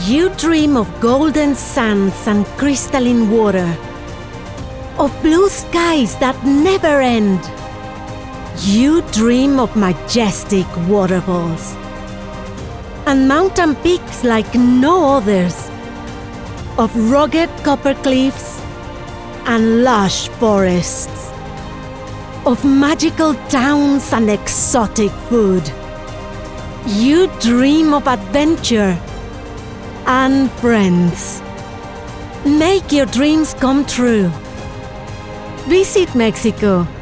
You dream of golden sands and crystalline water, of blue skies that never end. You dream of majestic waterfalls and mountain peaks like no others, of rugged copper cliffs and lush forests, of magical towns and exotic food. You dream of adventure and friends. Make your dreams come true. Visit Mexico.